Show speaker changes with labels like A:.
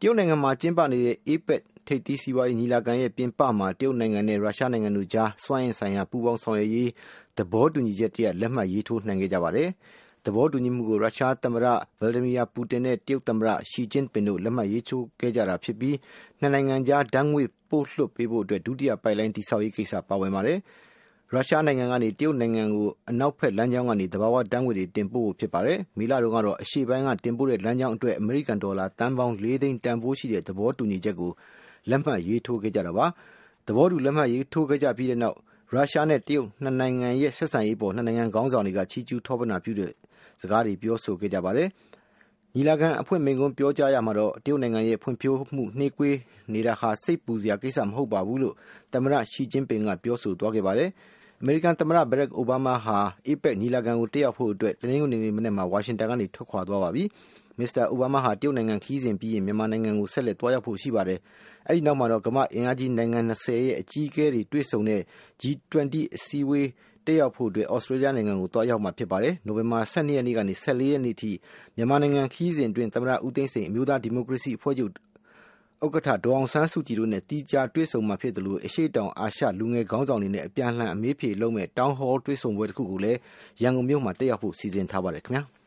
A: တရုတ်နိုင်ငံမှာကျင်းပနေတဲ့ APEC ထိပ်သီးစီးပွားရေးညီလာခံရဲ့ပြင်ပမှာတရုတ်နိုင်ငံနဲ့ရုရှားနိုင်ငံတို့ကြားစွမ်းအင်ဆိုင်ရာပူးပေါင်းဆောင်ရွက်ရေးသဘောတူညီချက်တရပ်လက်မှတ်ရေးထိုးနိုင်ခဲ့ကြပါတယ်။သဘောတူညီမှုကိုရုရှားသမ္မတ Vladimir Putin နဲ့တရုတ်သမ္မတ Xi Jinping တို့လက်မှတ်ရေးထိုးခဲ့ကြတာဖြစ်ပြီးနှစ်နိုင်ငံကြားဓာတ်ငွေ့ပို့လွှတ်ပေးဖို့အတွက်ဒုတိယပိုက်လိုင်းတည်ဆောက်ရေးကိစ္စပါဝင်ပါတယ်။ရုရှားနိုင်ငံကနေတရုတ်နိုင်ငံကိုအနောက်ဘက်လမ်းကြောင်းကနေသဘာဝဓာတ်ငွေ့တွေတင်ပို့ဖို့ဖြစ်ပါတယ်။မေလတုန်းကတော့အရှေ့ပိုင်းကတင်ပို့တဲ့လမ်းကြောင်းအတွက်အမေရိကန်ဒေါ်လာတန်ပေါင်း4သိန်းတန်ဖိုးရှိတဲ့သဘောတူညီချက်ကိုလက်မှတ်ရေးထိုးခဲ့ကြတာပါ။သဘောတူလက်မှတ်ရေးထိုးခဲ့ကြပြီးတဲ့နောက်ရုရှားနဲ့တရုတ်နှစ်နိုင်ငံရဲ့ဆက်ဆံရေးပေါ်နှစ်နိုင်ငံခေါင်းဆောင်တွေကချီးကျူးထောပနာပြုတဲ့စကားတွေပြောဆိုခဲ့ကြပါတယ်။ညီလာခံအဖွင့်မိန့်ခွန်းပြောကြားရမှာတော့တရုတ်နိုင်ငံရဲ့ဖွံ့ဖြိုးမှုနှေးကွေးနေတာဟာစိတ်ပူစရာကိစ္စမဟုတ်ပါဘူးလို့သမ္မတ Xi Jinping ကပြောဆိုသွားခဲ့ပါတယ်။အမေရိကန်သမ္မတ Barack Obama ဟာ APEC ညီလာခံကိုတက်ရောက်ဖို့အတွက်တနင်္ဂနွေနေ့မနက်မှာဝါရှင်တန်ကနေထွက်ခွာသွားပါပြီ။ မစ္စတာအိုဘားမားဟာတရုတ်နိုင်ငံခရီးစဉ်ပြီးရင်မြန်မာနိုင်ငံကိုဆက်လက်သွားရောက်ဖို့ရှိပါတယ်။အဲဒီနောက်မှာတော့ကမ္ဘာ့အင်အားကြီးနိုင်ငံ20ရဲ့အကြီးအကဲတွေတွေ့ဆုံတဲ့ G20 အစည်းအဝေးတက်ရောက်ဖို့အတွက်ဩစတြေးလျနိုင်ငံကိုသွားရောက်မှာဖြစ်ပါတယ်။နိုဝင်ဘာ12ရက်နေ့ကနေ14ရက်နေ့ထိမြန်မာနိုင်ငံခရီးစဉ်အတွင်းသမ္မတဦးသိန်းစိန်အမျိုးသားဒီမိုကရေစီအဖွဲ့ချုပ်ဥက္ကဋ္ဌဒေါ်အောင်ဆန်းစုကြည်တို့နဲ့တီးခြားတွေ့ဆုံမှာဖြစ်တယ်လို့အရှိတောင်အာရှလူငယ်ခေါင်းဆောင်တွေနဲ့အပြန်အလှန်အမေးဖြေလုပ်မဲ့တောင်းဟောတွေ့ဆုံပွဲတစ်ခုကိုလည်းရန်ကုန်မြို့မှာတက်ရောက်ဖို့စီစဉ်ထားပါတယ်ခင်ဗျာ။